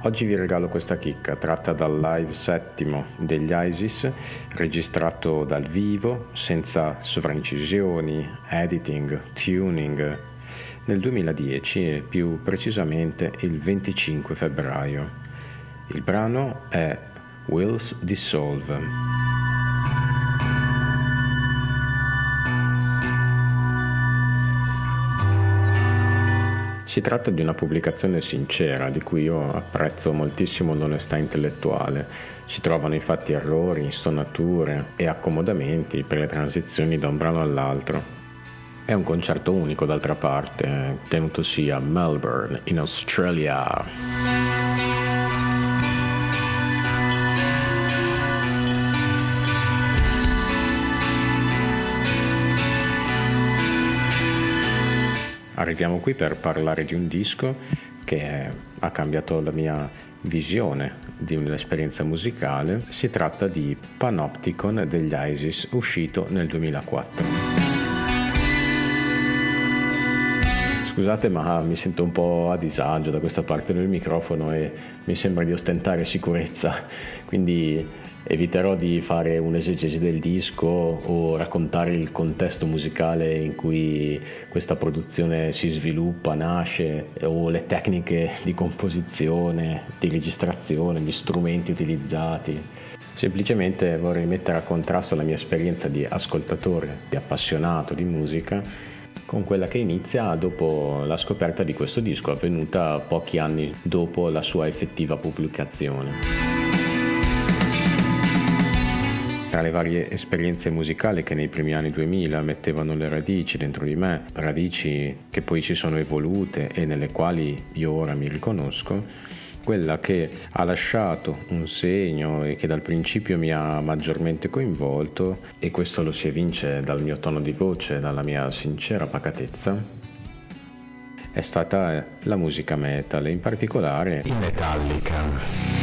Oggi vi regalo questa chicca tratta dal live settimo degli ISIS, registrato dal vivo, senza sovraincisioni, editing, tuning, nel 2010 e più precisamente il 25 febbraio. Il brano è Wills Dissolve. Si tratta di una pubblicazione sincera, di cui io apprezzo moltissimo l'onestà intellettuale. Si trovano infatti errori, stonature e accomodamenti per le transizioni da un brano all'altro. È un concerto unico, d'altra parte, tenutosi a Melbourne, in Australia. Arriviamo qui per parlare di un disco che ha cambiato la mia visione di un'esperienza musicale. Si tratta di Panopticon degli ISIS, uscito nel 2004. Scusate, ma mi sento un po' a disagio da questa parte del microfono e mi sembra di ostentare sicurezza, quindi eviterò di fare un'esegesi del disco o raccontare il contesto musicale in cui questa produzione si sviluppa, nasce, o le tecniche di composizione, di registrazione, gli strumenti utilizzati. Semplicemente vorrei mettere a contrasto la mia esperienza di ascoltatore, di appassionato di musica, con quella che inizia dopo la scoperta di questo disco, avvenuta pochi anni dopo la sua effettiva pubblicazione. Tra le varie esperienze musicali che nei primi anni 2000 mettevano le radici dentro di me, radici che poi si sono evolute e nelle quali io ora mi riconosco, quella che ha lasciato un segno e che dal principio mi ha maggiormente coinvolto, e questo lo si evince dal mio tono di voce, dalla mia sincera pacatezza, è stata la musica metal, in particolare i Metallica.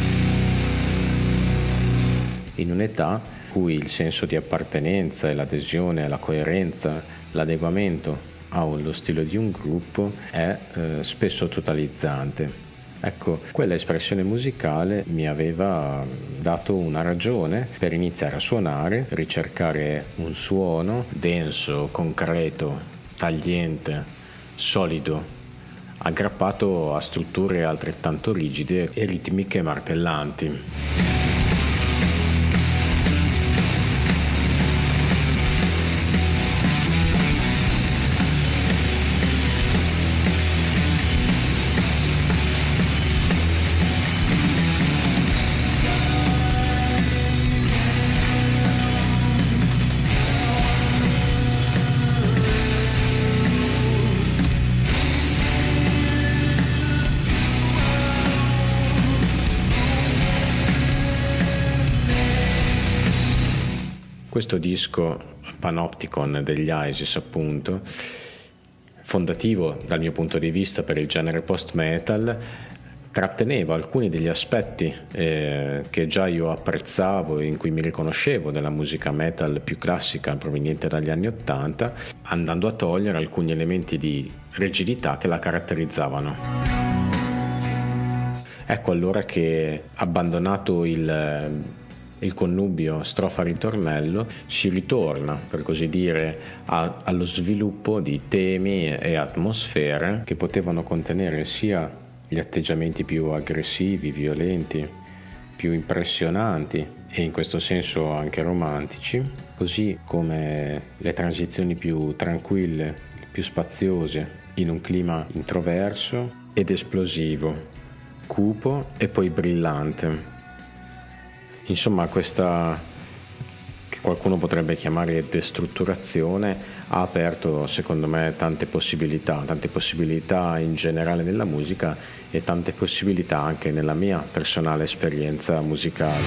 In un'età in cui il senso di appartenenza e l'adesione, la coerenza, l'adeguamento allo stile di un gruppo è spesso totalizzante. Ecco, quella espressione musicale mi aveva dato una ragione per iniziare a suonare, ricercare un suono denso, concreto, tagliente, solido, aggrappato a strutture altrettanto rigide e ritmiche martellanti. Questo disco, Panopticon degli ISIS, appunto, fondativo dal mio punto di vista per il genere post-metal, tratteneva alcuni degli aspetti che già io apprezzavo e in cui mi riconoscevo della musica metal più classica proveniente dagli anni *80, andando a togliere alcuni elementi di rigidità che la caratterizzavano. Ecco allora che, abbandonato il connubio strofa-ritornello, si ritorna, per così dire, allo sviluppo di temi e atmosfere che potevano contenere sia gli atteggiamenti più aggressivi, violenti, più impressionanti e in questo senso anche romantici, così come le transizioni più tranquille, più spaziose, in un clima introverso ed esplosivo, cupo e poi brillante. Insomma, questa che qualcuno potrebbe chiamare destrutturazione ha aperto, secondo me, tante possibilità in generale nella musica e tante possibilità anche nella mia personale esperienza musicale.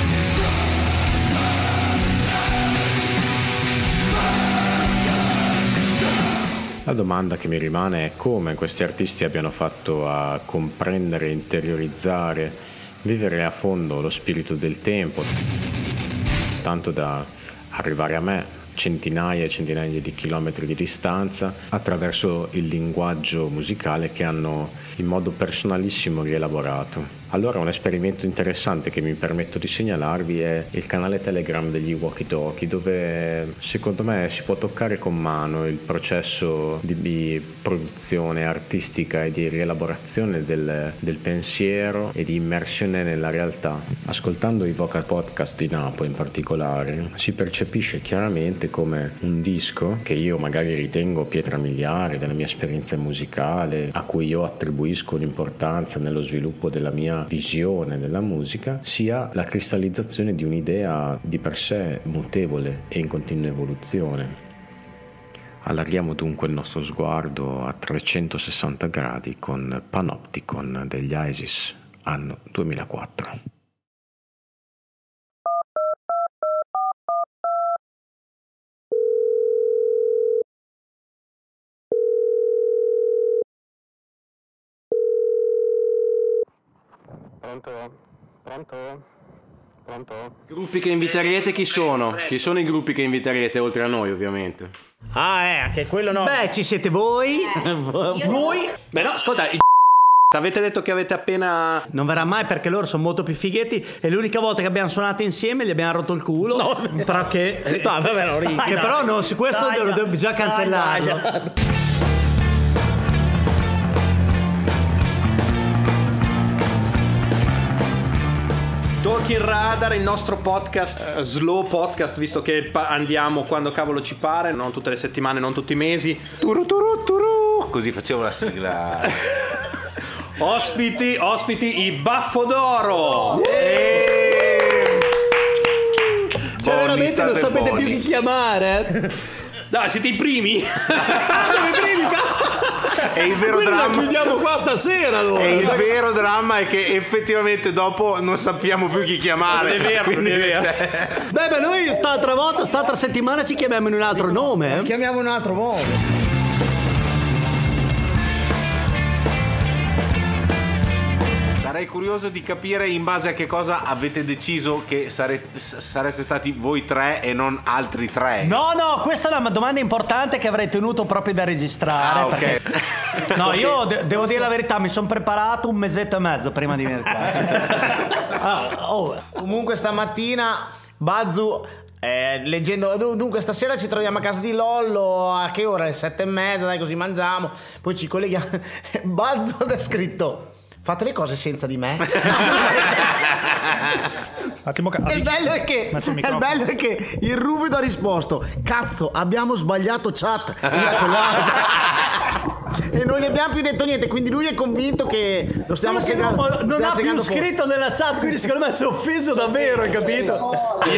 La domanda che mi rimane è come questi artisti abbiano fatto a comprendere, interiorizzare, vivere a fondo lo spirito del tempo, tanto da arrivare a me centinaia e centinaia di chilometri di distanza attraverso il linguaggio musicale che hanno in modo personalissimo rielaborato. Allora un esperimento interessante che mi permetto di segnalarvi è il canale Telegram degli Walkie Talkie, dove secondo me si può toccare con mano il processo di produzione artistica e di rielaborazione del pensiero e di immersione nella realtà. Ascoltando i Vocal Podcast di Napoli in particolare si percepisce chiaramente come un disco che io magari ritengo pietra miliare della mia esperienza musicale, a cui io attribuisco un'importanza nello sviluppo della mia visione della musica, sia la cristallizzazione di un'idea di per sé mutevole e in continua evoluzione. Allarghiamo dunque il nostro sguardo a 360 gradi con Panopticon degli ISIS, anno 2004. Pronto? Gruppi che inviterete chi sono? Chi sono i gruppi che inviterete oltre a noi, ovviamente? Anche quello no. Beh, ci siete voi. Voi? Beh no, ascolta, avete detto che avete appena... Non verrà mai perché loro sono molto più fighetti e l'unica volta che abbiamo suonato insieme gli abbiamo rotto il culo. No, però che... No, vabbè, no, ridi, che dai. però no, su questo bisogna cancellarlo. Dai. Talking Radar, il nostro podcast, slow podcast, visto che andiamo quando cavolo ci pare, non tutte le settimane, non tutti i mesi. Turu turu turu. Così facevo la sigla. Ospiti i Baffo d'Oro. Cioè veramente non sapete più chi chiamare. Dai, siete i primi. Siamo i primi. E il vero Quindi dramma, la chiudiamo qua stasera allora. e il vero dramma è che effettivamente dopo non sappiamo più chi chiamare. Non è vero, non è vero. Beh, noi st'altra settimana ci chiamiamo in un altro nome. Chiamiamo in un altro modo. Sarei curioso di capire in base a che cosa avete deciso che sareste stati voi tre e non altri tre. No, questa è una domanda importante che avrei tenuto proprio da registrare. Ah, ok. Perché... No, io devo dire la verità, mi sono preparato un mesetto e mezzo prima di venire qua. Comunque stamattina Bazzu leggendo, dunque stasera ci troviamo a casa di Lollo, a che ora? Le 7:30, dai, così mangiamo, poi ci colleghiamo. Bazzu ha scritto: fate le cose senza di me. E il bello è che il ruvido ha risposto: cazzo, abbiamo sbagliato chat. E non gli abbiamo più detto niente, quindi lui è convinto che lo stiamo segando. Non ha più scritto nella chat, quindi secondo me si è offeso davvero, hai capito?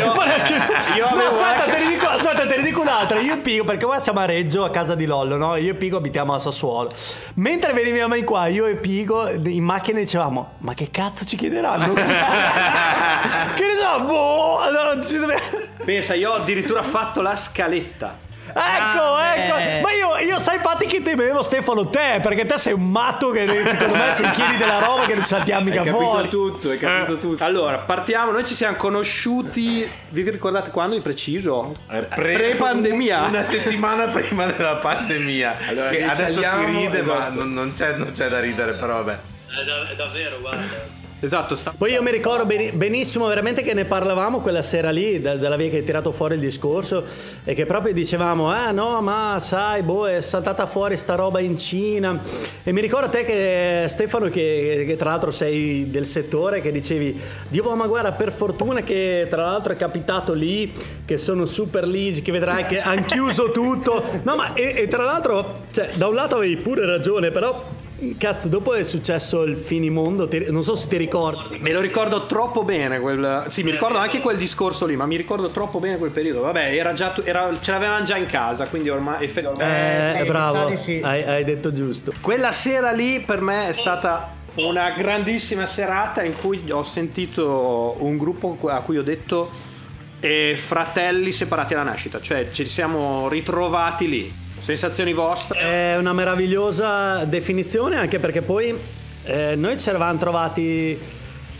Aspetta, te ne dico un'altra. Io e Pigo, perché qua siamo a Reggio, a casa di Lollo, no? Io e Pigo abitiamo a Sassuolo. Mentre venivamo in qua, io e Pigo in macchina dicevamo: ma che cazzo ci chiederanno? Che ne so, boh. Allora ci deve... Pensa, io ho addirittura fatto la scaletta. Ecco. Ma io sai infatti che temevo, Stefano, te, perché te sei un matto che secondo me ci inchini della roba che non saltiamo mica fuori. Hai capito tutto. Allora, partiamo, noi ci siamo conosciuti, vi ricordate quando di preciso? Pre-pandemia. Una settimana prima della pandemia. Allora, che adesso si ride, esatto. ma non c'è da ridere, però vabbè. È davvero, guarda. Esatto. Poi io mi ricordo benissimo veramente che ne parlavamo quella sera lì, dalla via che hai tirato fuori il discorso, e che proprio dicevamo: no, ma sai, è saltata fuori sta roba in Cina. E mi ricordo te che Stefano, che tra l'altro sei del settore, che dicevi: Dio, ma guarda, per fortuna che tra l'altro è capitato lì, che sono super ligi, che vedrai che hanno chiuso tutto. No, ma e tra l'altro, cioè, da un lato avevi pure ragione, però cazzo, dopo è successo il finimondo, non so se ti ricordi. Me lo ricordo troppo bene mi ricordo anche quel discorso lì, ma mi ricordo troppo bene quel periodo. Vabbè, ce l'avevamo già in casa, quindi ormai sì, bravo, sì. Hai detto giusto. Quella sera lì per me è stata una grandissima serata in cui ho sentito un gruppo a cui ho detto fratelli separati alla nascita, cioè ci siamo ritrovati lì. Sensazioni vostre? È una meravigliosa definizione, anche perché poi noi ci eravamo trovati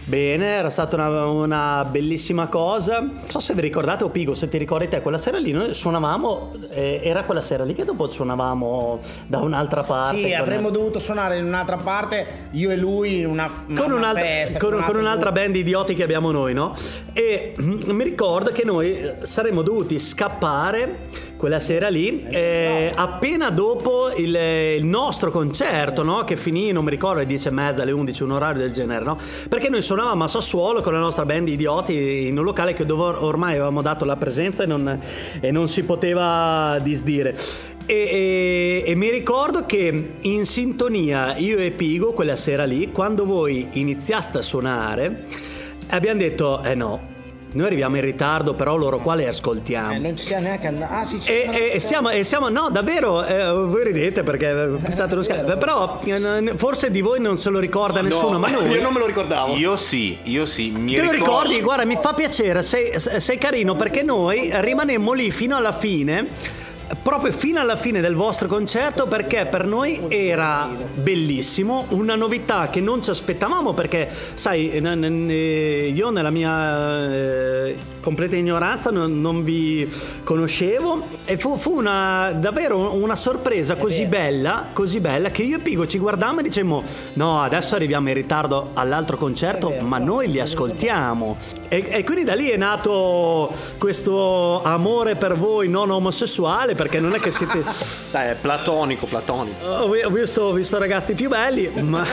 Bene, era stata una bellissima cosa. Non so se vi ricordate, o Pigo, se ti ricordi te, quella sera lì noi suonavamo, era quella sera lì che dopo suonavamo da un'altra parte. Sì, avremmo dovuto suonare in un'altra parte, io e lui, in una festa. Con un'altra band di idioti che abbiamo noi, no? E mi ricordo che noi saremmo dovuti scappare quella sera lì appena dopo il nostro concerto, no? Che finì, non mi ricordo, alle 10:30, alle 11, un orario del genere, no? Perché noi suonavamo a Sassuolo con la nostra band di idioti in un locale che dove ormai avevamo dato la presenza e non si poteva disdire. E mi ricordo che in sintonia io e Pigo quella sera lì, quando voi iniziaste a suonare, abbiamo detto no, noi arriviamo in ritardo, però loro qua le ascoltiamo. Non ci siamo neanche andati. Ah, sì, siamo no, davvero, voi ridete perché pensate uno scherzo, però forse di voi non se lo ricorda nessuno, ma noi. Io non me lo ricordavo. Io sì. Te lo ricordi? Guarda, mi fa piacere, sei carino, perché noi rimanemmo lì fino alla fine. Proprio fino alla fine del vostro concerto, perché per noi era bellissimo, una novità che non ci aspettavamo, perché sai, io nella mia completa ignoranza non vi conoscevo, e fu davvero una sorpresa così bella che io e Pigo ci guardammo e dicemmo no, adesso arriviamo in ritardo all'altro concerto, ma noi li ascoltiamo, e quindi da lì è nato questo amore per voi non omosessuale, perché non è che siete è platonico. ho visto ragazzi più belli, ma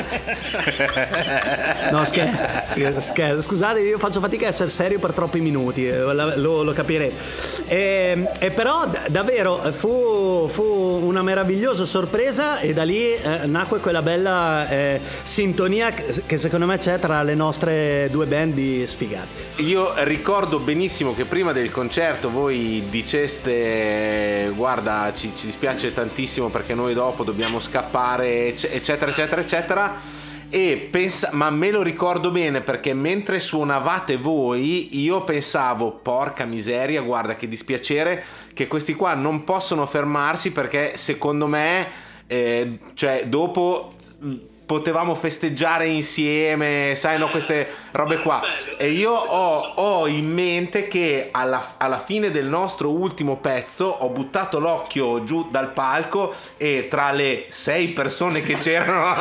no, scherzo, scusate, io faccio fatica a essere serio per troppi minuti, lo capirete, e però davvero fu una meravigliosa sorpresa, e da lì nacque quella bella sintonia che secondo me c'è tra le nostre due band di sfigati. Io ricordo benissimo che prima del concerto voi diceste guarda, ci dispiace tantissimo perché noi dopo dobbiamo scappare, eccetera eccetera eccetera, ma me lo ricordo bene perché mentre suonavate voi io pensavo porca miseria, guarda che dispiacere che questi qua non possono fermarsi, perché secondo me cioè dopo potevamo festeggiare insieme, sai, no, queste robe qua. E io ho in mente che alla fine del nostro ultimo pezzo ho buttato l'occhio giù dal palco e tra le 6 persone che c'erano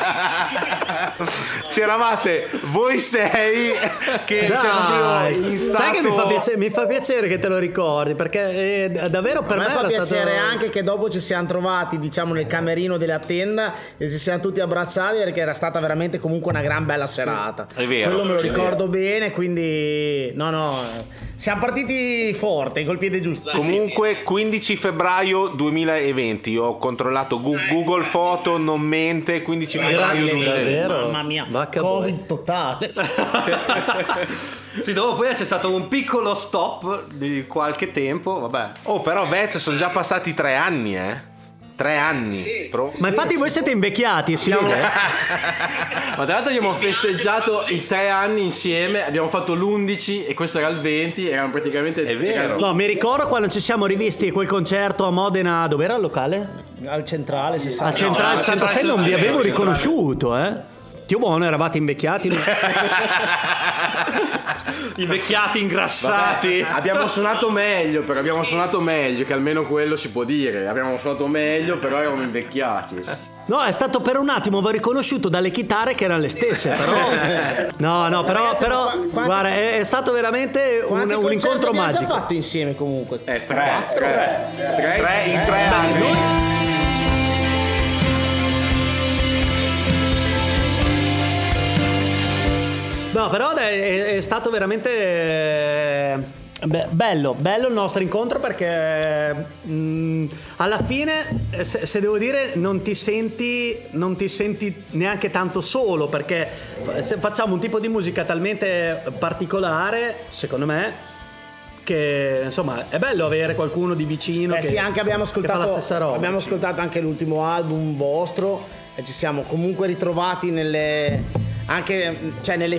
c'eravate voi 6 che c'erano in stato... Sai che mi fa piacere che te lo ricordi, perché davvero per me fa era piacere stato... anche che dopo ci siamo trovati, diciamo, nel camerino della tenda e ci siamo tutti abbracciati, perché era stata veramente comunque una gran bella serata. È vero, quello me lo ricordo bene, quindi no, siamo partiti forte, col piede giusto. Comunque 15 febbraio 2020 ho controllato Google Foto, non mente, 15 febbraio 2020. Mamma mia, Covid totale. Sì, dopo poi c'è stato un piccolo stop di qualche tempo, vabbè. Oh, però Vez, sono già passati 3 anni, 3 anni. Sì. Ma infatti voi siete invecchiati, si vede? Ma tra l'altro abbiamo festeggiato i 3 anni insieme, abbiamo fatto l'11 e questo era il 20, erano praticamente... È vero. No, mi ricordo quando ci siamo rivisti quel concerto a Modena, dov'era il locale? Al centrale, Al centrale 66 non vi avevo riconosciuto, Dio buono, eravate invecchiati. Invecchiati, ingrassati. Vabbè, abbiamo suonato meglio, che almeno quello si può dire. Abbiamo suonato meglio, però eravamo invecchiati. No, è stato per un attimo, vi ho riconosciuto dalle chitarre che erano le stesse, però... No, però guarda, è stato veramente un incontro magico. Abbiamo già fatto insieme comunque. 3 in 3 anni. No, però è stato veramente bello il nostro incontro, perché alla fine, se devo dire, non ti senti neanche tanto solo, perché facciamo un tipo di musica talmente particolare, secondo me, che insomma è bello avere qualcuno di vicino che, sì, anche abbiamo ascoltato, che fa la stessa roba. Abbiamo ascoltato anche l'ultimo album vostro e ci siamo comunque ritrovati nelle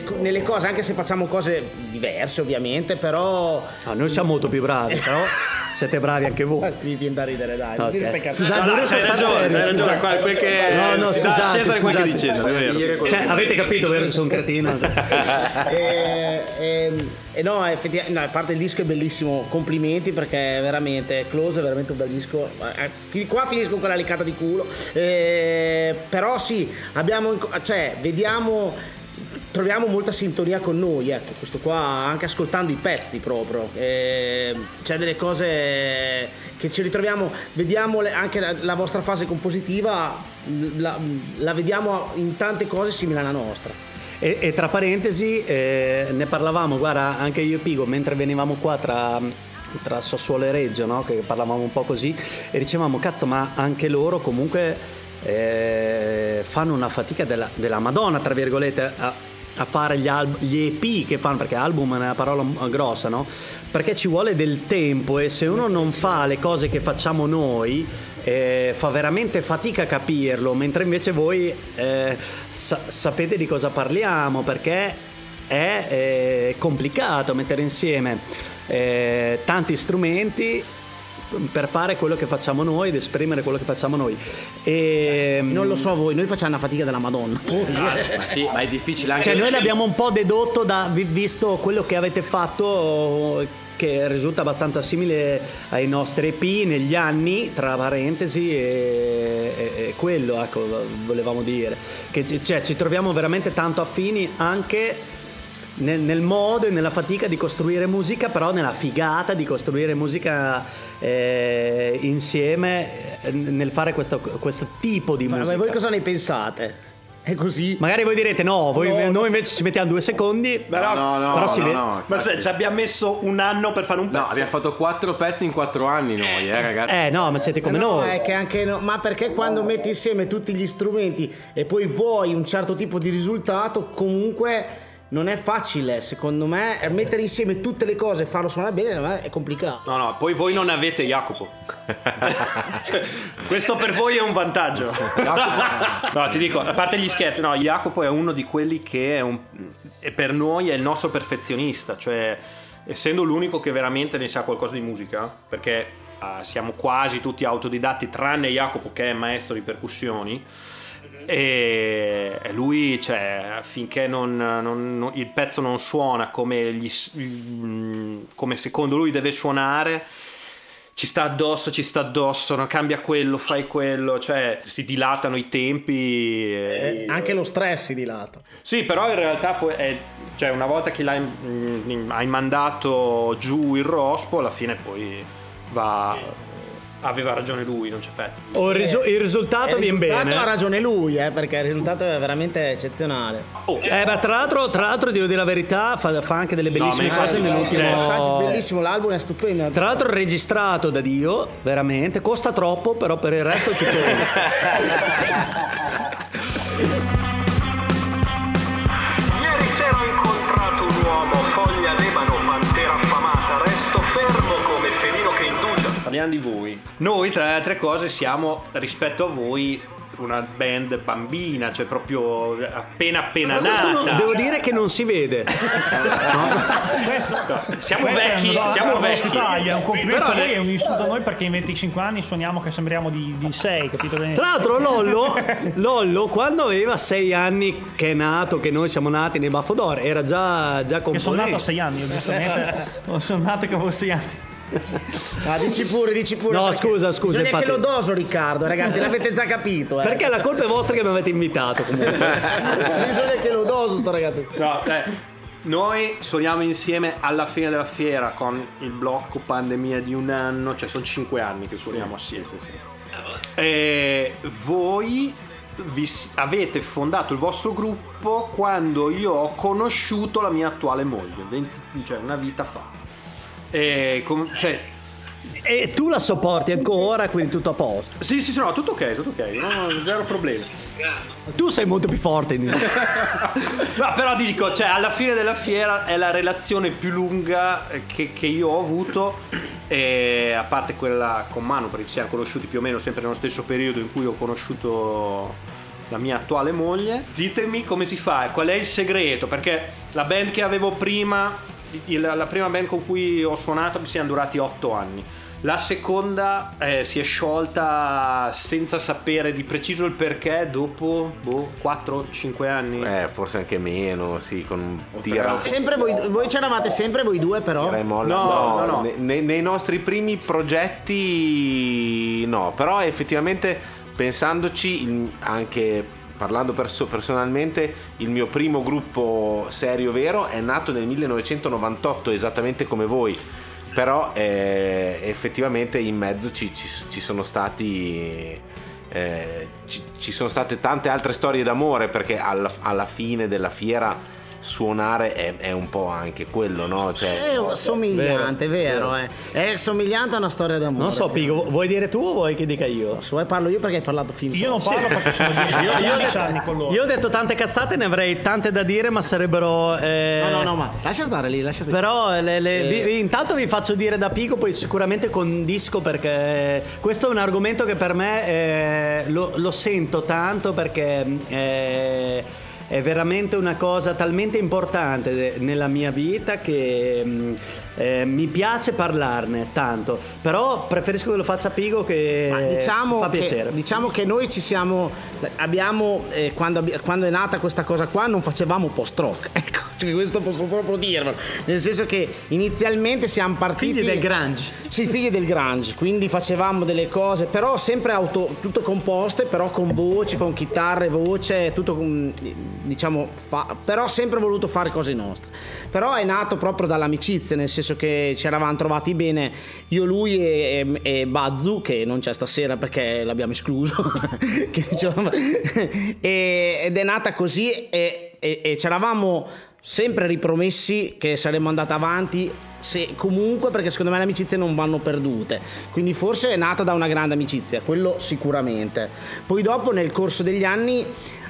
cose, anche se facciamo cose diverse ovviamente, però noi siamo molto più bravi, però siete bravi anche voi. Mi viene da ridere, dai. No, Non ti scherzo. rispecca- Scusate, non riesco a stare serio, hai ragione, scusate. quel che No, scusate, Cesare quel che scusate. di Cesare, è vero. Cioè, avete capito, vero che sono un cretino? No, effettivamente, no, a parte il disco è bellissimo, complimenti perché veramente Close è veramente un bel disco. Qua finisco con quella leccata di culo. Però sì, troviamo molta sintonia con noi, ecco, questo qua, anche ascoltando i pezzi proprio. C'è delle cose che ci ritroviamo, vediamo anche la vostra fase compositiva, la vediamo in tante cose simili alla nostra. E tra parentesi, ne parlavamo, guarda, anche io e Pigo, mentre venivamo qua tra Sassuolo e Reggio, no? Che parlavamo un po' così, e dicevamo, cazzo, ma anche loro comunque fanno una fatica della Madonna, tra virgolette, a fare gli EP che fanno, perché album è una parola grossa, no? Perché ci vuole del tempo, e se uno non fa le cose che facciamo noi, fa veramente fatica a capirlo, mentre invece voi sapete di cosa parliamo, perché è complicato mettere insieme tanti strumenti per fare quello che facciamo noi, ed esprimere quello che facciamo noi. Non lo so voi, noi facciamo una fatica della Madonna. Ma sì, ma è difficile anche. Cioè, noi l'abbiamo un po' dedotto visto quello che avete fatto, che risulta abbastanza simile ai nostri EP negli anni, tra parentesi, e quello, ecco, volevamo dire che ci troviamo veramente tanto affini anche nel modo e nella fatica di costruire musica, però nella figata di costruire musica insieme, nel fare questo tipo di musica. Ma voi cosa ne pensate? È così? Magari voi direte noi invece ci mettiamo 2 secondi, però si vede. Ma se ci abbiamo messo un anno per fare un pezzo. No, abbiamo fatto 4 pezzi in 4 anni noi, ragazzi. No, ma siete come No, noi. è che anche ma perché quando metti insieme tutti gli strumenti e poi vuoi un certo tipo di risultato, comunque non è facile, secondo me, mettere insieme tutte le cose e farlo suonare bene è complicato. No, poi voi non avete Jacopo. Questo per voi è un vantaggio. No, ti dico, a parte gli scherzi, no, Jacopo è uno di quelli che e per noi è il nostro perfezionista, cioè essendo l'unico che veramente ne sa qualcosa di musica, perché siamo quasi tutti autodidatti tranne Jacopo che è maestro di percussioni. E lui, cioè, finché il pezzo non suona come secondo lui deve suonare, ci sta addosso, no? Cambia quello, fai quello, cioè si dilatano i tempi. Anche lo stress si dilata. Sì, però in realtà poi cioè una volta che hai mandato giù il rospo, alla fine poi va. Aveva ragione lui, non c'è pezzo. Il risultato viene bene. Ha ragione lui, perché il risultato è veramente eccezionale. Ma tra l'altro devo dire la verità, fa anche delle bellissime cose nell'ultimo. Il messaggio è bellissimo, l'album è stupendo. Tra l'altro è registrato da Dio, veramente, costa troppo, però per il resto è tutto. Ieri sera ho incontrato un uomo, foglia d'ebano, pantera affamata, resto fermo come felino che indugia. Parliamo di voi. Noi, tra le altre cose, siamo rispetto a voi una band bambina, cioè proprio appena nata. Devo dire che non si vede. Siamo vecchi, siamo vecchi. È un complimento Però a voi, è un insulto a noi perché in 25 anni suoniamo che sembriamo di 6, capito bene? Tra l'altro Lollo quando aveva 6 anni che è nato, che noi siamo nati nei Baffo d'Oro, era già componente. Che sono nato a 6 anni, giustamente. Sono nato che avevo 6 anni. Dici pure. No, scusa, bisogna infatti. che lo doso, Riccardo, ragazzi, l'avete già capito. Perché la colpa è vostra che mi avete invitato comunque. Bisogna che lo doso, sto ragazzo. No, noi suoniamo insieme alla fine della fiera con il blocco pandemia di un anno, cioè sono 5 anni che suoniamo assieme. E voi avete fondato il vostro gruppo quando io ho conosciuto la mia attuale moglie, cioè una vita fa. E tu la sopporti ancora, quindi tutto a posto. Sì, no, tutto ok, no, zero problemi. Tu sei molto più forte di me. No, però dico, cioè alla fine della fiera è la relazione più lunga che io ho avuto, a parte quella con Manu, perché ci siamo conosciuti più o meno sempre nello stesso periodo in cui ho conosciuto la mia attuale moglie. Ditemi come si fa, qual è il segreto, perché la band che avevo prima, la prima band con cui ho suonato, siamo durati 8 anni. La seconda si è sciolta senza sapere di preciso il perché dopo 4-5 anni. Forse anche meno, sì, con un tira. Sempre voi c'eravate sempre voi due, però. No. Nei nostri primi progetti no, però effettivamente pensandoci, anche parlando personalmente, il mio primo gruppo serio vero è nato nel 1998, esattamente come voi. Però effettivamente in mezzo ci sono stati ci sono state tante altre storie d'amore, perché alla fine della fiera suonare è un po' anche quello, no? Cioè, È somigliante, vero. È somigliante a una storia d'amore. Non so, Pigo, vuoi dire tu o vuoi che dica io? Parlo io perché hai parlato fin Io non parlo perché sono 10 anni con loro. Io ho detto tante cazzate, ne avrei tante da dire, ma sarebbero. No, ma lascia stare lì, Però intanto vi faccio dire da Pico, poi sicuramente condisco, perché questo è un argomento che per me lo sento tanto, perché è veramente una cosa talmente importante nella mia vita che mi piace parlarne tanto, però preferisco che lo faccia Pigo, che fa piacere. Diciamo che noi abbiamo quando è nata questa cosa qua non facevamo post-rock, ecco, cioè questo posso proprio dirlo, nel senso che inizialmente siamo partiti figli del grunge. Sì, figli del grunge, quindi facevamo delle cose però sempre tutto composte, però con voci, con chitarre, voce, tutto diciamo però sempre voluto fare cose nostre. Però è nato proprio dall'amicizia, nel senso che ci eravamo trovati bene io, lui e Bazzu, che non c'è stasera perché l'abbiamo escluso che dicevamo, ed è nata così e ci eravamo sempre ripromessi che saremmo andati avanti comunque, perché secondo me le amicizie non vanno perdute, quindi forse è nata da una grande amicizia, quello sicuramente. Poi dopo nel corso degli anni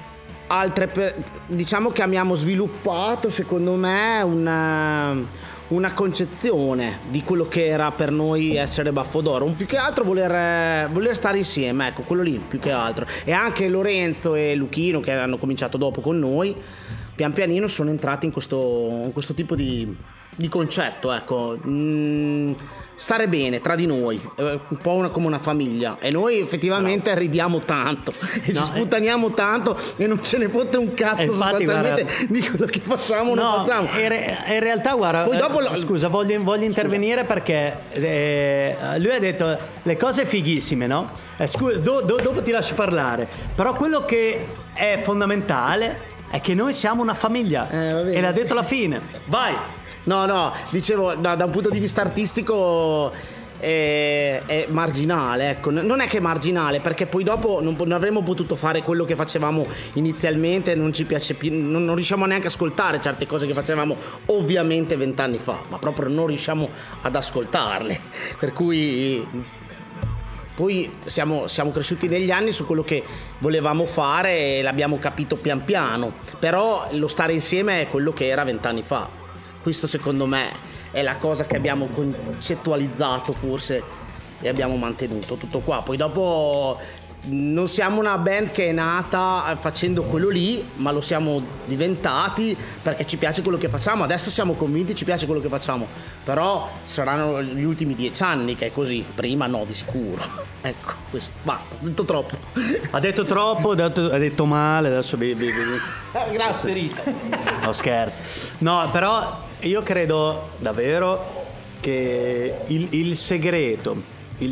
diciamo che abbiamo sviluppato secondo me una concezione di quello che era per noi essere Baffo d'Oro, più che altro voler stare insieme, ecco, quello lì più che altro. E anche Lorenzo e Luchino, che hanno cominciato dopo con noi, pian pianino sono entrati in questo tipo di concetto, ecco. Stare bene tra di noi, un po' come una famiglia, e noi effettivamente ridiamo tanto e ci sputtaniamo tanto e non ce ne fotte un cazzo sostanzialmente di quello che facciamo o non facciamo. In realtà guarda, poi dopo scusa, voglio intervenire perché lui ha detto le cose fighissime, no? Dopo ti lascio parlare, però quello che è fondamentale è che noi siamo una famiglia, e l'ha detto alla fine. Vai. No, dicevo, da un punto di vista artistico è marginale, ecco. Non è che è marginale, perché poi dopo non avremmo potuto fare quello che facevamo inizialmente, non ci piace più, non riusciamo neanche a ascoltare certe cose che facevamo ovviamente 20 anni fa, ma proprio non riusciamo ad ascoltarle, per cui poi siamo cresciuti negli anni su quello che volevamo fare e l'abbiamo capito pian piano, però lo stare insieme è quello che era 20 anni fa. Questo secondo me è la cosa che abbiamo concettualizzato forse e abbiamo mantenuto, tutto qua. Poi dopo non siamo una band che è nata facendo quello lì, ma lo siamo diventati perché ci piace quello che facciamo. Adesso siamo convinti, ci piace quello che facciamo, però saranno gli ultimi 10 anni che è così, prima no di sicuro. Ecco, questo, basta, ho detto troppo. Ha detto troppo, ha detto male, adesso grazie Riccia. No, scherzo. No, però io credo davvero che il segreto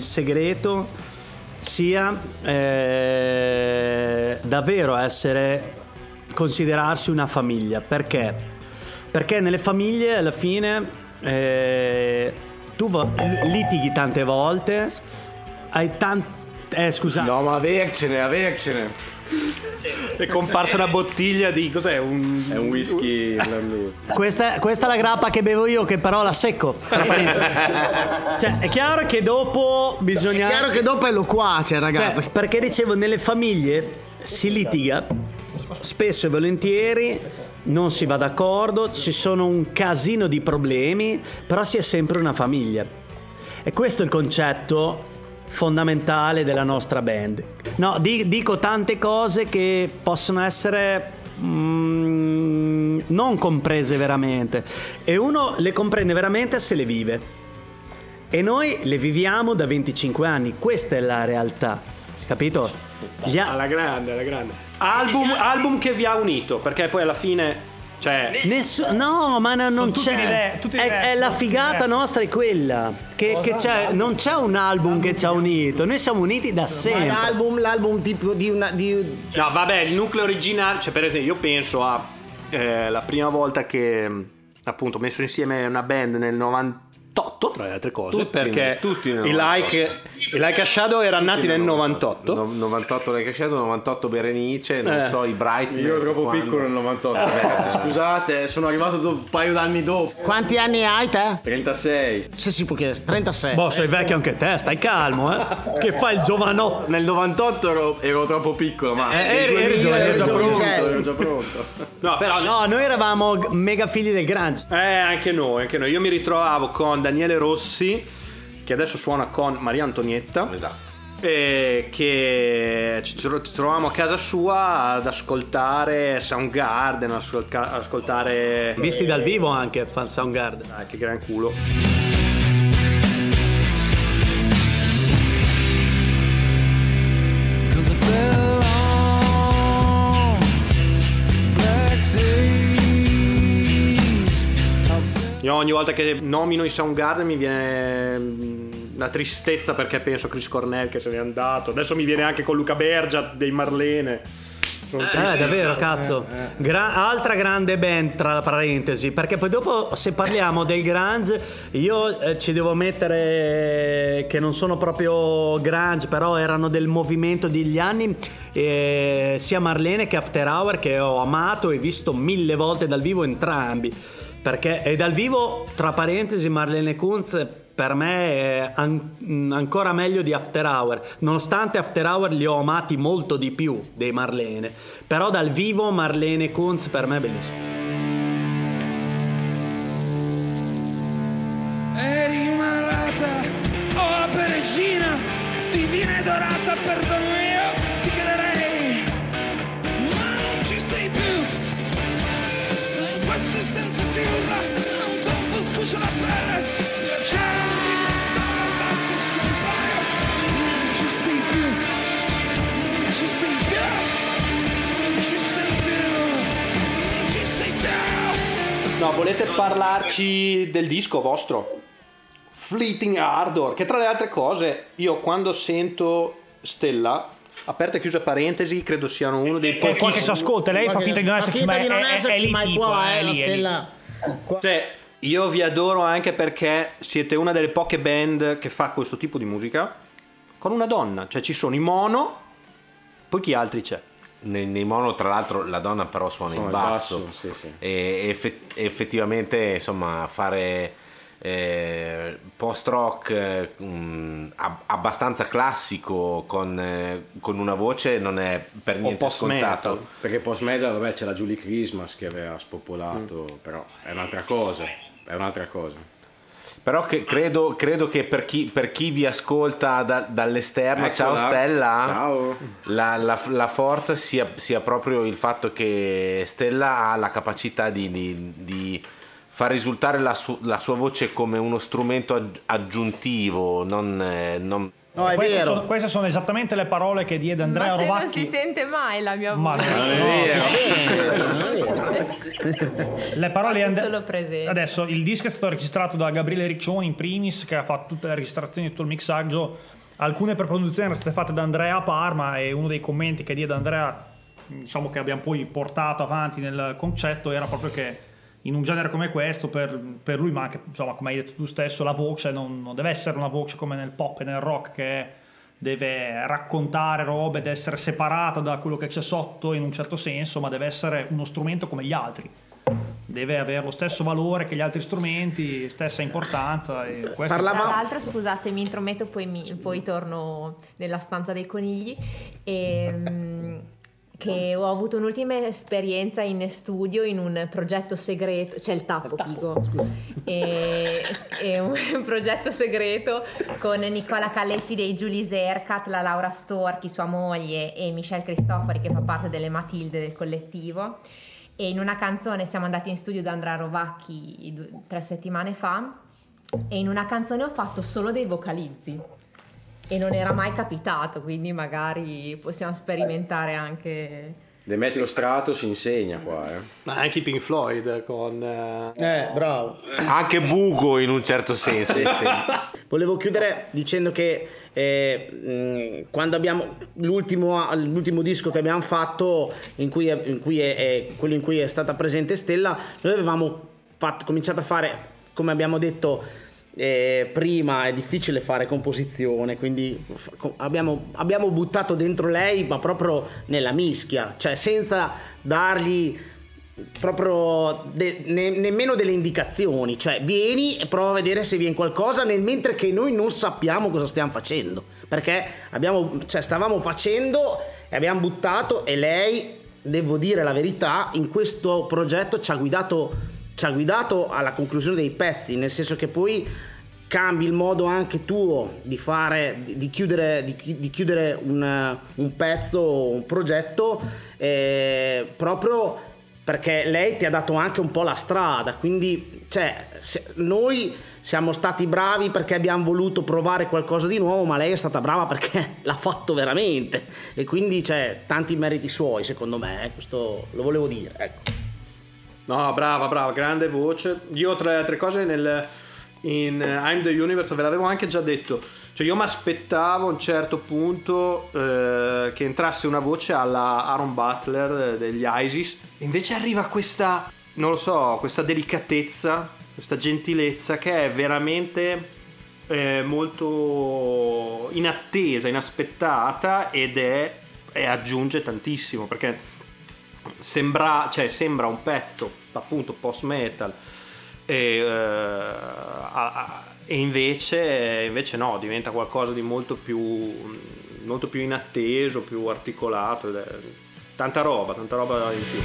sia davvero considerarsi una famiglia. Perché nelle famiglie alla fine tu litighi tante volte, hai scusate. No, ma avercene. È comparsa una bottiglia di cos'è? È un whisky. Questa è la grappa che bevo io, che però la secco. Cioè, è chiaro che dopo bisogna. È chiaro che dopo è loquace, ragazzi. Cioè, perché dicevo, nelle famiglie si litiga spesso e volentieri, non si va d'accordo, ci sono un casino di problemi, però si è sempre una famiglia. E questo è il concetto fondamentale della nostra band. No, dico tante cose che possono essere non comprese veramente, e uno le comprende veramente se le vive. e noi le viviamo da 25 anni. Questa è la realtà, capito? Alla grande. Album che vi ha unito, perché poi alla fine, cioè, no, ma non tutte c'è. idee, tutte È la figata nostra, è quella che c'è. Non c'è un album che ci ha unito. Noi siamo uniti da sempre. L'album tipo di una. no, vabbè, il nucleo originale, cioè per esempio io penso a la prima volta che appunto ho messo insieme una band nel 98, tra le altre cose, perché tutti nel i Like a Shadow erano nati nel 98. 98 Like a Shadow, 98 Berenice, non so, i Bright. Io ero troppo piccolo nel 98, ragazzi. Scusate, sono arrivato un paio d'anni dopo. Quanti anni hai te? 36. Se si può chiedere, 36. Boh, sei vecchio anche te, stai calmo, Che fai il giovanotto? Nel 98 ero troppo piccolo, ma eri ero giovancello. già pronto. No, però No, noi eravamo mega figli del grunge. anche noi. Io mi ritrovavo con Daniele Rossi, che adesso suona con Maria Antonietta. Esatto. Che ci trovavamo a casa sua ad ascoltare Soundgarden, ascoltare Visti dal vivo anche, fan Soundgarden. che gran culo. Io ogni volta che nomino i Soundgarden mi viene una tristezza, perché penso a Chris Cornell che se n'è andato. Adesso mi viene anche con Luca Bergia dei Marlene. Davvero, cazzo. Altra grande band, tra parentesi, perché poi dopo, se parliamo del grunge, io ci devo mettere che non sono proprio grunge, però erano del movimento degli anni, sia Marlene che After Hour, che ho amato e visto 1000 volte dal vivo entrambi. Perché è dal vivo, tra parentesi, Marlene Kunz per me è ancora meglio di After Hour, nonostante After Hour li ho amati molto di più dei Marlene, però dal vivo Marlene Kunz per me è bellissimo. Eri malata, oh peregina, divina e dorata, perdono io, ti chiederei, ma non ci sei più. In queste stanze si urla, un tonfo scuoce la pelle, c'è un grido solo basso scompaio. Non ci sei più, non ci sei più, non ci sei più, non ci sei più. No, volete parlarci del disco vostro? Fleeting Ardor, che tra le altre cose io quando sento Stella, aperte e chiuse parentesi, credo siano uno dei Qualche pochissimi. ci ascolta, lei fa finta di non esserci, ma è lì ma tipo, qua è la lì, è lì. stella. Cioè, io vi adoro anche perché siete una delle poche band che fa questo tipo di musica con una donna. Cioè, ci sono i Mono, poi chi altri c'è? Nei Mono, tra l'altro, la donna però suona in basso. Sì. E effettivamente, insomma, fare post rock abbastanza classico con una voce non è per niente scontato. Perché post metal, vabbè, c'è la Julie Christmas che aveva spopolato, però è un'altra cosa. Però credo che per chi vi ascolta dall'esterno, Eccola. ciao Stella, Ciao. la forza sia proprio il fatto che Stella ha la capacità di far risultare la sua voce come uno strumento aggiuntivo, non No, è vero. Queste sono esattamente le parole che diede Andrea Ma se Rovacchi. non si sente mai la mia Ma voce. no, le parole di Andrea. Solo presente. Adesso il disco è stato registrato da Gabriele Riccioni in primis, che ha fatto tutte le registrazioni, tutto il mixaggio. Alcune preproduzioni erano state fatte da Andrea a Parma, e uno dei commenti che diede Andrea, diciamo che abbiamo poi portato avanti nel concetto, era proprio che in un genere come questo, per lui, ma anche, insomma, come hai detto tu stesso, la voce non deve essere una voce come nel pop e nel rock, che deve raccontare robe, deve essere separata da quello che c'è sotto in un certo senso, ma deve essere uno strumento come gli altri, deve avere lo stesso valore che gli altri strumenti, stessa importanza, e questo Tra l'altro, scusate, mi intrometto, poi torno nella stanza dei conigli, che ho avuto un'ultima esperienza in studio in un progetto segreto, c'è il tappo Pigo, e un progetto segreto con Nicola Calletti dei Julius Ercat, la Laura Storchi, sua moglie, e Michelle Cristofori, che fa parte delle Matilde del collettivo. E in una canzone siamo andati in studio da Andrea Rovacchi 3 settimane fa, e in una canzone ho fatto solo dei vocalizzi e non era mai capitato, quindi magari possiamo sperimentare anche. Demetrio Strato si insegna qua, Ma anche i Pink Floyd con bravo. Anche Bugo in un certo senso. Sì. Volevo chiudere dicendo che quando abbiamo l'ultimo disco che abbiamo fatto, in cui è quello in cui è stata presente Stella, noi avevamo cominciato a fare, come abbiamo detto prima, è difficile fare composizione, quindi abbiamo buttato dentro lei, ma proprio nella mischia, cioè senza dargli proprio nemmeno delle indicazioni, cioè vieni e prova a vedere se viene qualcosa, mentre che noi non sappiamo cosa stiamo facendo, perché stavamo facendo e abbiamo buttato, e lei, devo dire la verità, in questo progetto ci ha guidato alla conclusione dei pezzi, nel senso che poi cambi il modo anche tuo di fare, di chiudere un pezzo, un progetto, proprio perché lei ti ha dato anche un po' la strada, quindi noi siamo stati bravi perché abbiamo voluto provare qualcosa di nuovo, ma lei è stata brava perché l'ha fatto veramente, e quindi tanti meriti suoi, secondo me, questo lo volevo dire, ecco. No, brava, grande voce. Io tra le altre cose in I'm the Universe ve l'avevo anche già detto, cioè io mi aspettavo a un certo punto che entrasse una voce alla Aaron Butler degli ISIS, invece arriva questa, non lo so, questa delicatezza, questa gentilezza che è veramente molto inattesa, inaspettata, e aggiunge tantissimo, perché sembra un pezzo appunto post metal e invece no, diventa qualcosa di molto più inatteso, più articolato, tanta roba in più.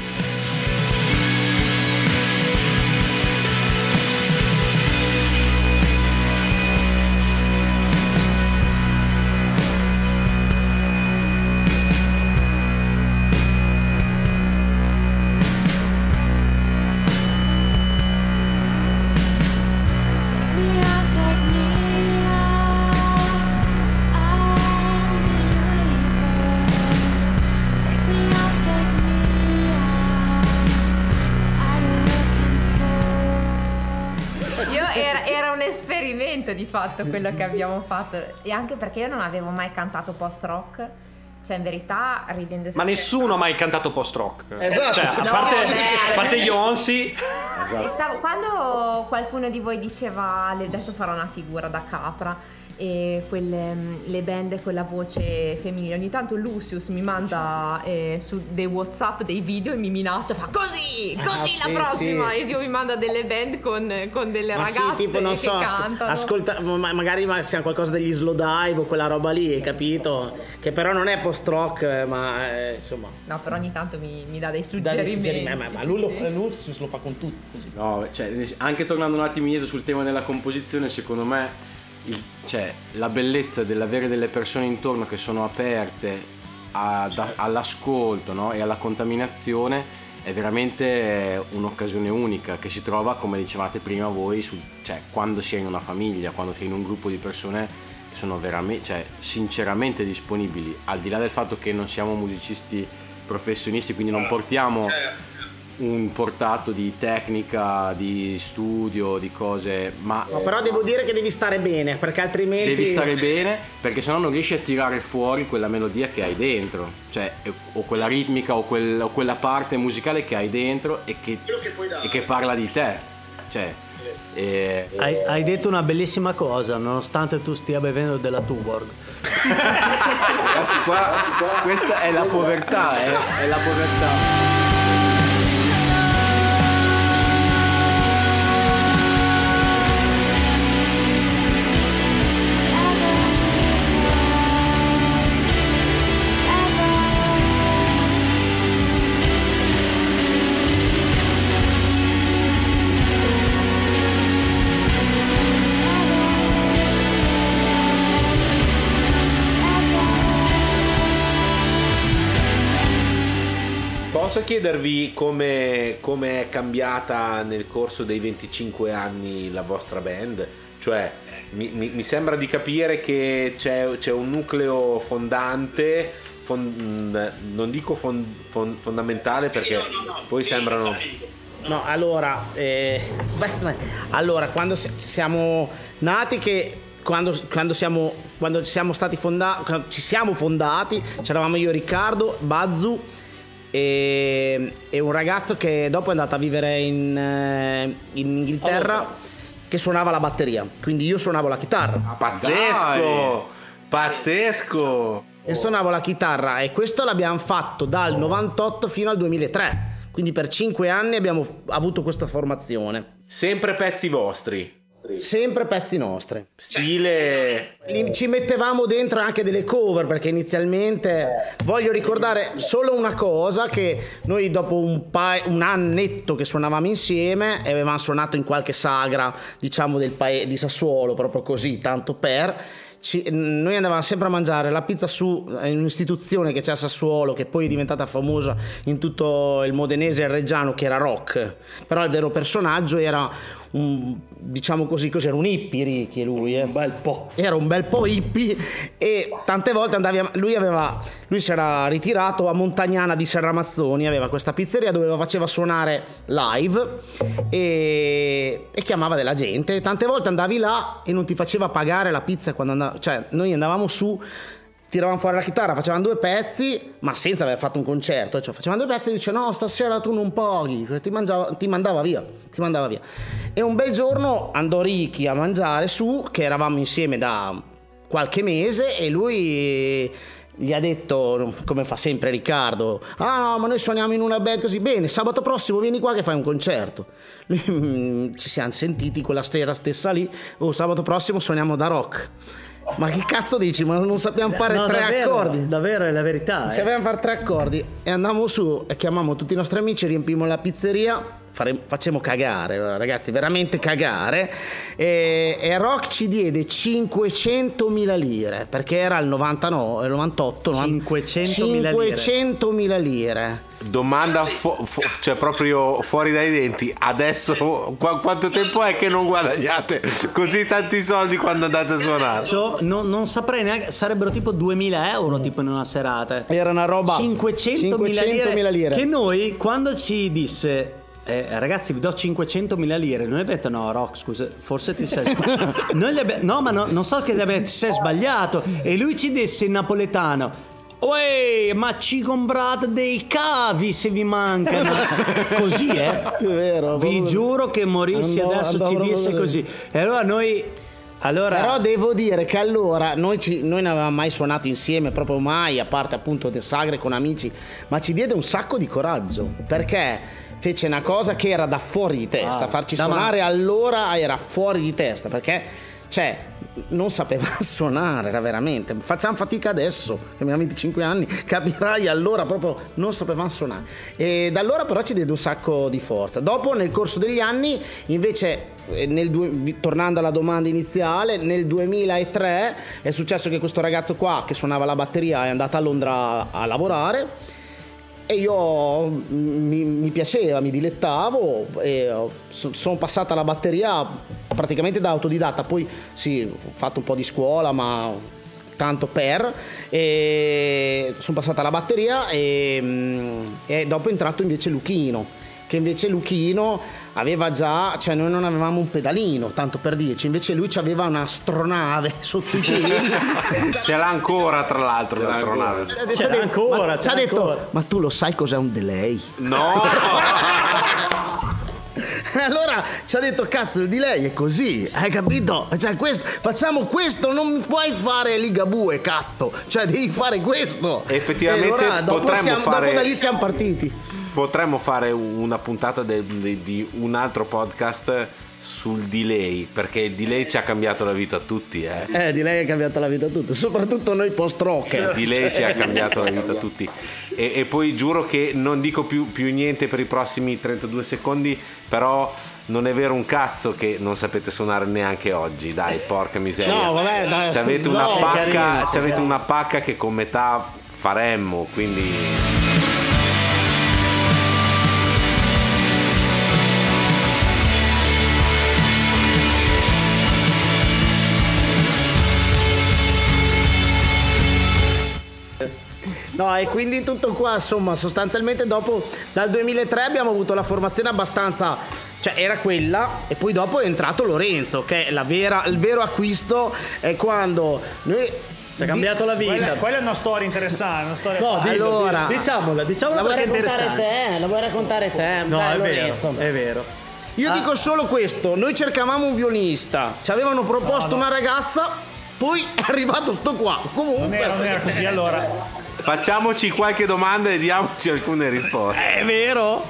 Di fatto quello che abbiamo fatto, e anche perché io non avevo mai cantato post rock, cioè in verità ridendo ma nessuno ha mai cantato post rock, esatto, cioè, a parte Yonsi, esatto. Quando qualcuno di voi diceva adesso farò una figura da capra, e le band con la voce femminile, ogni tanto Lucius mi manda su dei WhatsApp dei video e mi minaccia, fa così la prossima, sì. E io mi manda delle band con delle ragazze, sì, tipo, non so, cantano. Ascolta, magari sia qualcosa degli Slowdive o quella roba lì, hai capito? Che però non è post rock, ma insomma. No, però ogni tanto mi dà dei suggerimenti. Ma Lucius lo fa con tutti così. No, cioè, anche tornando un attimo indietro sul tema della composizione, secondo me la bellezza dell'avere delle persone intorno che sono aperte all'ascolto, no? E alla contaminazione è veramente un'occasione unica che si trova, come dicevate prima voi, quando si è in una famiglia, quando si è in un gruppo di persone che sono veramente, sinceramente disponibili, al di là del fatto che non siamo musicisti professionisti, quindi non portiamo un portato di tecnica, di studio, di cose, ma però devo dire che devi stare bene, perché altrimenti devi stare bene, perché sennò non riesci a tirare fuori quella melodia che hai dentro, o quella ritmica o quella parte musicale che hai dentro e che parla di te, Hai detto una bellissima cosa, nonostante tu stia bevendo della Tuborg. Ragazzi, qua questa è la povertà, è la povertà. Posso chiedervi come è cambiata nel corso dei 25 anni la vostra band? Cioè mi sembra di capire che c'è un nucleo fondante, non dico fondamentale perché poi sembrano... No, allora, allora quando siamo nati, che quando siamo stati fondati, ci siamo fondati, c'eravamo io, Riccardo, Bazzu e un ragazzo che dopo è andato a vivere in Inghilterra, che suonava la batteria, quindi io suonavo la chitarra. Pazzesco! E suonavo la chitarra, e questo l'abbiamo fatto dal 98 fino al 2003. Quindi per 5 anni abbiamo avuto questa formazione. Sempre pezzi vostri? Sempre pezzi nostri. Stile... Ci mettevamo dentro anche delle cover, perché inizialmente voglio ricordare solo una cosa, che noi dopo un annetto che suonavamo insieme e avevamo suonato in qualche sagra, diciamo del di Sassuolo, proprio così, tanto per... Noi andavamo sempre a mangiare la pizza in un'istituzione che c'è a Sassuolo, che poi è diventata famosa in tutto il modenese e il reggiano, che era Rock. Però il vero personaggio era diciamo così, cos'era, un hippie Ricky, lui un bel po'. Era un bel po' hippie, e tante volte lui si era ritirato a Montagnana di Serramazzoni, aveva questa pizzeria dove faceva suonare live e chiamava della gente. Tante volte andavi là e non ti faceva pagare la pizza quando cioè noi andavamo su, tiravamo fuori la chitarra, facevamo 2 pezzi, ma senza aver fatto un concerto, cioè facevamo 2 pezzi e dice no, stasera tu non paghi, ti mandava via. E un bel giorno andò Ricky a mangiare su, che eravamo insieme da qualche mese, e lui gli ha detto, come fa sempre Riccardo, no, ma noi suoniamo in una band così, bene, sabato prossimo vieni qua che fai un concerto. Ci siamo sentiti quella sera stessa lì, sabato prossimo suoniamo da Rock. Ma che cazzo dici? Ma non sappiamo fare 3 accordi. Davvero, è la verità. Sappiamo fare 3 accordi. E andammo su e chiamammo tutti i nostri amici, riempimmo la pizzeria, facemmo cagare, ragazzi, veramente cagare. E Rock ci diede 500.000 lire, perché era il 99, il 98, 500.000 lire. Domanda cioè proprio fuori dai denti, adesso quanto tempo è che non guadagnate così tanti soldi quando andate a suonare? Non saprei neanche, sarebbero tipo 2.000 euro tipo in una serata. Era una roba 500.000 lire. Che noi, quando ci disse ragazzi vi do 500.000 lire, noi abbiamo detto no Rock, scusa, forse ti sei non so che ti sei sbagliato, e lui ci disse in napoletano: uè, ma ci comprate dei cavi se vi mancano. Così vero, vi giuro che Morissi adesso ci disse così. E allora però devo dire che allora noi non avevamo mai suonato insieme, proprio mai, a parte appunto le sagre con amici, ma ci diede un sacco di coraggio, perché fece una cosa che era da fuori di testa. Farci suonare allora era fuori di testa, perché cioè non sapeva suonare, era veramente, facciamo fatica adesso che abbiamo 25 anni, capirai, allora proprio non sapevamo suonare. E da allora però ci diede un sacco di forza. Dopo, nel corso degli anni, invece, tornando alla domanda iniziale, nel 2003 è successo che questo ragazzo qua che suonava la batteria è andato a Londra a lavorare, e io mi piaceva, mi dilettavo, e sono passata alla batteria praticamente da autodidatta. Poi sì, ho fatto un po' di scuola, ma tanto e sono passata alla batteria, e dopo è entrato invece Luchino, che invece Luchino aveva già, cioè noi non avevamo un pedalino, tanto per dirci, invece lui aveva un'astronave sotto i piedi. Ce l'ha ancora, tra l'altro, l'astronave. Ci ha detto, ma tu lo sai cos'è un delay? No! Allora ci ha detto, cazzo, il delay è così, hai capito? Cioè facciamo questo, non puoi fare Ligabue, cazzo, cioè devi fare questo. Effettivamente allora, dopo da lì siamo partiti. Potremmo fare una puntata di un altro podcast sul delay, perché il delay ci ha cambiato la vita a tutti. Il delay ha cambiato la vita a tutti, soprattutto noi post-rocker. Il delay ci ha cambiato la vita a tutti. E poi giuro che non dico più niente per i prossimi 32 secondi, però non è vero un cazzo che non sapete suonare neanche oggi, dai, porca miseria. No, vabbè, dai. C'avete una pacca che con metà faremmo, quindi... No, e quindi tutto qua, insomma, sostanzialmente dopo, dal 2003 abbiamo avuto la formazione abbastanza, cioè era quella, e poi dopo è entrato Lorenzo, che è il vero acquisto, è quando noi... Ci ha cambiato la vita. Quella è una storia interessante, una storia No, allora, diciamola la vuoi perché è raccontare interessante. te, la vuoi raccontare te. No, Dai, è Lorenzo. vero, è vero. Io dico solo questo, noi cercavamo un violinista, ci avevano proposto una ragazza, poi è arrivato sto qua. Comunque non era così, allora. Facciamoci qualche domanda e diamoci alcune risposte. È vero?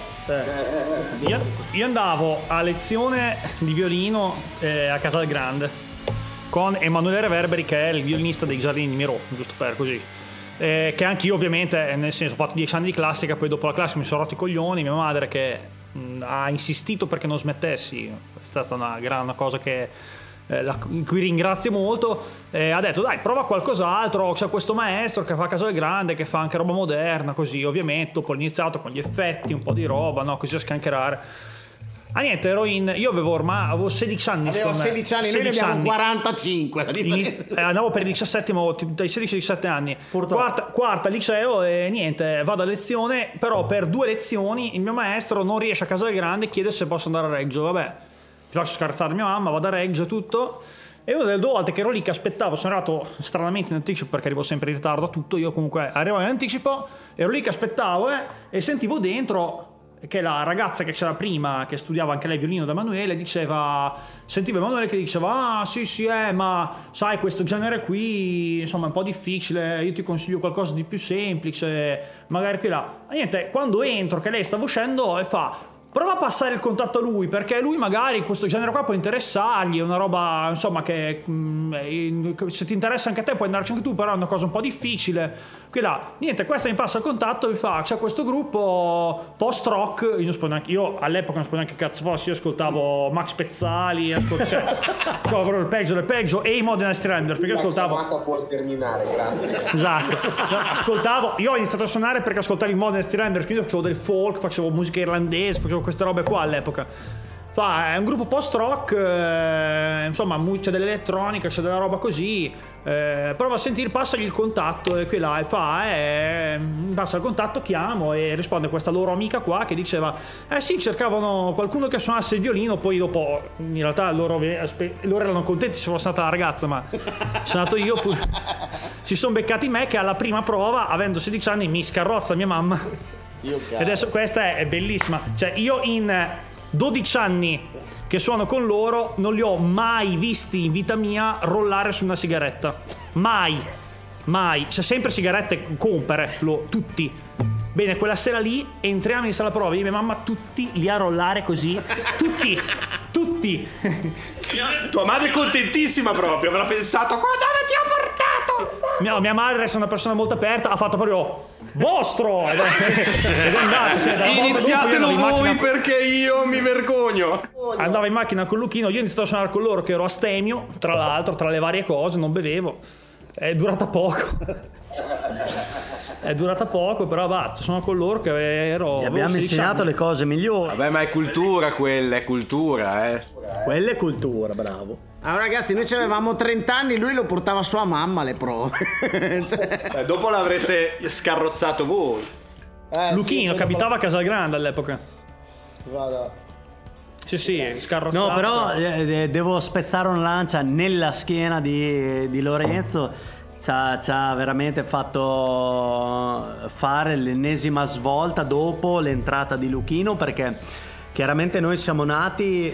Io andavo a lezione di violino a Casal Grande con Emanuele Reverberi, che è il violinista dei Giardini di Miro, giusto per così. Che anche io ovviamente, nel senso, ho fatto 10 anni di classica, poi dopo la classica mi sono rotto i coglioni, mia madre che ha insistito perché non smettessi, è stata una cosa che in cui ringrazio molto, ha detto dai prova qualcos'altro, c'è questo maestro che fa Casal Grande, che fa anche roba moderna, così. Ovviamente dopo ho iniziato con gli effetti, un po' di roba, no, così a scancherare. Niente, io avevo 16 anni. Aveva 16 anni, noi ne abbiamo 45. La differenza. Andavo per il 17, ma dai 16 ai 17 anni. Quarta liceo e niente, vado a lezione, però per 2 lezioni il mio maestro non riesce a Casal Grande e chiede se posso andare a Reggio. Vabbè, ti faccio scarzare mia mamma, vado a Reggio tutto. E una delle 2 volte che ero lì che aspettavo, sono arrivato stranamente in anticipo perché arrivo sempre in ritardo a tutto, io comunque arrivavo in anticipo, ero lì che aspettavo e sentivo dentro che la ragazza che c'era prima, che studiava anche lei violino da Emanuele, sentivo Emanuele che diceva sì ma sai questo genere qui insomma è un po' difficile, io ti consiglio qualcosa di più semplice, magari qui là. Niente, quando entro che lei stava uscendo e fa prova a passare il contatto a lui, perché lui magari questo genere qua può interessargli, è una roba insomma che se ti interessa anche a te puoi andarci anche tu, però è una cosa un po' difficile. Qui là, niente, questa mi passa il contatto, mi fa c'è questo gruppo post-rock, io all'epoca non sapevo neanche che cazzo fosse, io ascoltavo Max Pezzali, proprio il peggio del peggio, e i Modena Stranders, perché io ascoltavo... può terminare, grazie. Esatto, io ho iniziato a suonare perché ascoltavo i Modena Stranders, quindi facevo del folk, facevo musica irlandese, facevo queste robe qua all'epoca. È un gruppo post-rock, insomma c'è dell'elettronica, c'è della roba così, prova a sentire, passagli il contatto e qui là e passa il contatto, chiamo e risponde questa loro amica qua che diceva sì, cercavano qualcuno che suonasse il violino, poi dopo in realtà loro erano contenti se fosse stata la ragazza, ma sono andato io, si sono beccati me che alla prima prova, avendo 16 anni, mi scarrozza mia mamma. E adesso questa è bellissima, cioè io in 12 anni che suono con loro non li ho mai visti in vita mia rollare su una sigaretta, mai, c'è sempre sigarette compere, tutti. Bene, quella sera lì entriamo in sala prova, io e mia mamma tutti lì a rollare così, tutti. Tua madre è contentissima proprio, avrà pensato dove ti ho portato? Mia madre è una persona molto aperta, ha fatto proprio vostro ed è andata, cioè, iniziatelo voi perché io mi vergogno. Andavo in macchina con Luchino, io ho iniziato a suonare con loro che ero astemio, tra l'altro, tra le varie cose, non bevevo, è durata poco, però basta, sono con loro che ero... Gli abbiamo insegnato le cose migliori. Vabbè, ma è cultura quella, è cultura, Quella è cultura, bravo. Allora ragazzi, noi avevamo 30 anni, lui lo portava sua mamma alle prove. Dopo l'avrete scarrozzato voi. Luchino capitava a Casalgrande all'epoca. Sì, scarrozzato. No, però devo spezzare una lancia nella schiena di Lorenzo. Ci ha veramente fatto fare l'ennesima svolta dopo l'entrata di Luchino, perché chiaramente noi siamo nati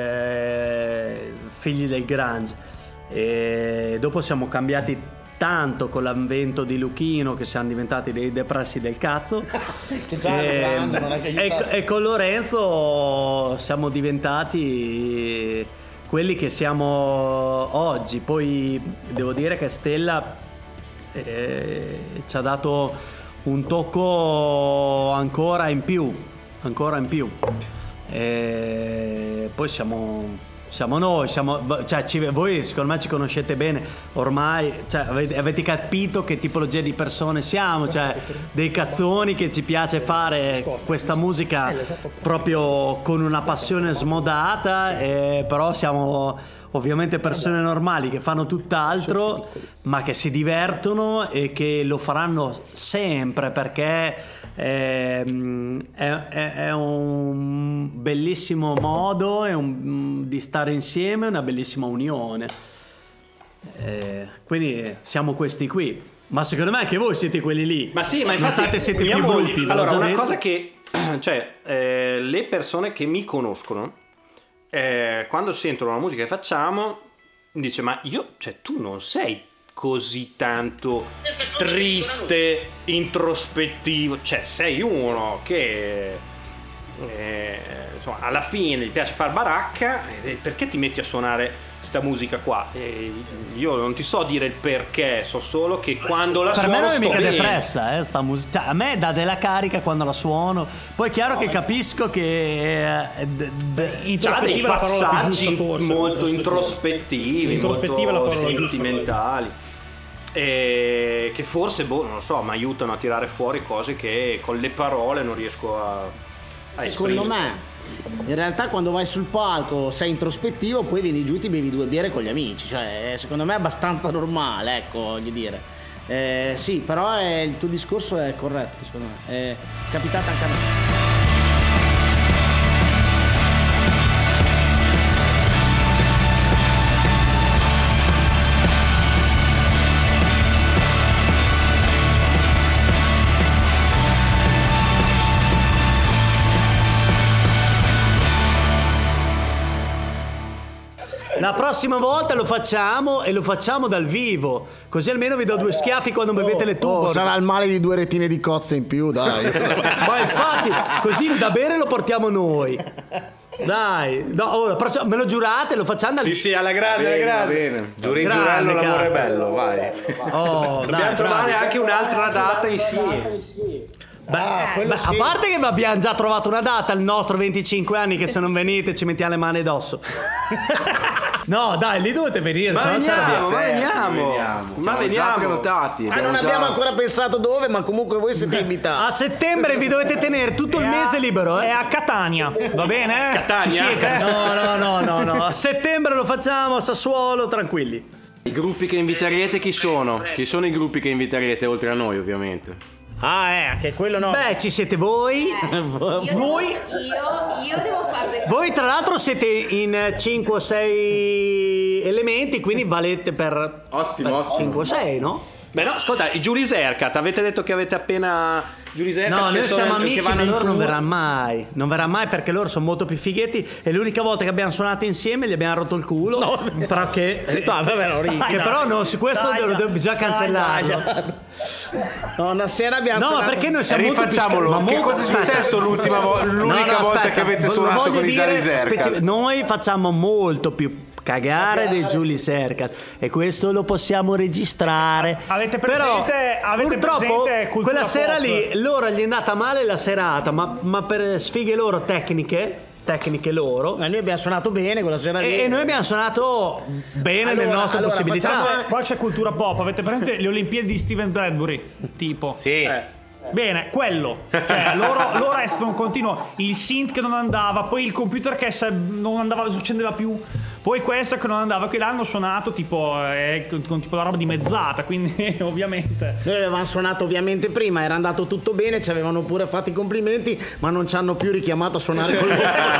figli del grunge e dopo siamo cambiati tanto con l'avvento di Luchino che siamo diventati dei depressi del cazzo che già grande, non è che e con Lorenzo siamo diventati quelli che siamo oggi. Poi devo dire che Stella ci ha dato un tocco ancora in più. Poi siamo noi, voi secondo me ci conoscete bene ormai, cioè, avete capito che tipologia di persone siamo, cioè dei cazzoni che ci piace fare questa musica proprio con una passione smodata, però siamo ovviamente persone normali che fanno tutt'altro, ma che si divertono e che lo faranno sempre, perché è un bellissimo modo di stare insieme, una bellissima unione. Quindi siamo questi qui. Ma secondo me anche voi siete quelli lì. Ma sì, ma infatti siete più brutti. Allora, una cosa che le persone che mi conoscono, quando sentono la musica che facciamo, dice: ma tu non sei così tanto triste, introspettivo, sei uno che insomma, alla fine gli piace far baracca, perché ti metti a suonare sta musica qua? Io non ti so dire il perché, so solo che quando la suono per me non è mica bene. depressa sta musica, a me dà della carica quando la suono. Poi è chiaro che capisco che ha dei passaggi molto introspettivi, molto sentimentali, che forse non lo so, mi aiutano a tirare fuori cose che con le parole non riesco a secondo esprimere. me in realtà quando vai sul palco sei introspettivo, poi vieni giù e ti bevi 2 birre con gli amici, secondo me è abbastanza normale, ecco, voglio dire. Sì, però il tuo discorso è corretto, secondo me è capitato anche a me. La prossima volta lo facciamo e lo facciamo dal vivo, così almeno vi do 2 schiaffi quando bevete le Tuborg. Sarà il male di 2 retine di cozze in più, dai. Ma infatti, così da bere lo portiamo noi. Dai, ora, me lo giurate, lo facciamo dal... Sì, alla grande, alla grande. Bene. Giurello, l'amore è bello, vai. Dobbiamo trovare anche un'altra data insieme. A parte che abbiamo già trovato una data, il nostro 25 anni, che se non venite ci mettiamo le mani addosso. No, dai, lì dovete venire. Ma veniamo. Già prenotati. Non abbiamo ancora pensato dove, ma comunque voi siete invitati. A settembre vi dovete tenere tutto il mese libero, È a Catania, va bene? Catania? Ci siete? No. A settembre lo facciamo a Sassuolo, tranquilli. I gruppi che inviterete chi sono? Chi sono i gruppi che inviterete oltre a noi, ovviamente? Che quello no. Beh, ci siete voi. Io devo farvi. Voi tra l'altro siete in 5 o 6 elementi, quindi valete per Ottimo. 5 o 6, no? Beh no, ascolta, i Giulis Ercat, avete detto che avete appena Giulis Ercat, No, che noi siamo che amici, vanno ma in loro non tour. verrà mai perché loro sono molto più fighetti e l'unica volta che abbiamo suonato insieme gli abbiamo rotto il culo. Però che però no, su questo bisogna cancellarlo. No, una sera abbiamo No, suonato... perché noi siamo Rifacciamolo. molto più Che cosa è successo l'unica volta che avete suonato con i Giulis Ercat? Noi facciamo molto più cagare dei Giulis Ercat e questo lo possiamo registrare. Avete Però presente purtroppo cultura quella sera pop? lì loro gli è andata male la serata, ma per sfighe loro tecniche loro, Noi abbiamo suonato bene quella sera lì. e noi abbiamo suonato bene nelle nostre possibilità. Poi c'è cultura pop, avete presente le Olimpiadi di Steven Bradbury? Tipo. Sì. Bene, quello. Cioè, loro escono continuo il synth che non andava, poi il computer che non andava, non succedeva più. Poi questo che non andava, che l'hanno suonato tipo con tipo la roba dimezzata, quindi ovviamente. Noi avevamo suonato ovviamente prima, era andato tutto bene, ci avevano pure fatto i complimenti, ma non ci hanno più richiamato a suonare con loro.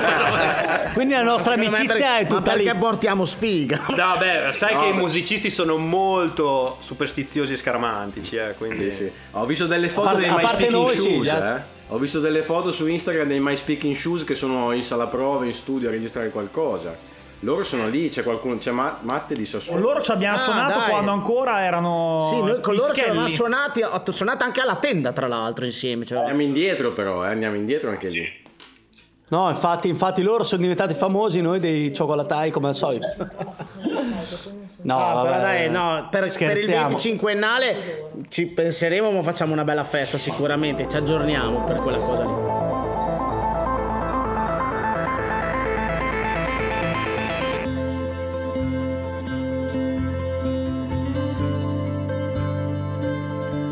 Quindi la nostra amicizia è tutta lì. Perché portiamo sfiga. No, beh, sai che i musicisti sono molto superstiziosi e scaramantici, quindi Sì. Ho visto delle foto dei My Speaking Shoes, Ho visto delle foto su Instagram dei My Speaking Shoes che sono in sala prove, in studio a registrare qualcosa. Loro sono lì, c'è qualcuno, c'è Matte di Sassuolo. Loro ci abbiamo suonato dai. quando ancora erano. Sì, noi con loro ci avevamo pischelli. suonato anche alla tenda, tra l'altro, insieme. Andiamo indietro però, andiamo indietro anche lì. No, infatti loro sono diventati famosi, noi dei cioccolatai come al solito. No, Però vabbè, dai, per il scherziamo. 25ennale ci penseremo, ma facciamo una bella festa sicuramente, ci aggiorniamo per quella cosa lì.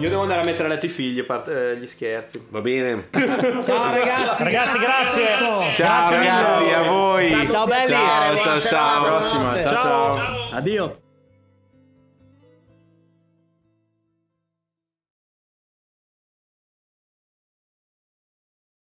Io devo andare a mettere a letto i figli, a parte gli scherzi. Va bene. Ciao Ragazzi, grazie. Ciao ragazzi, a voi. Ciao belli. Ciao. Alla prossima. Ciao. Addio.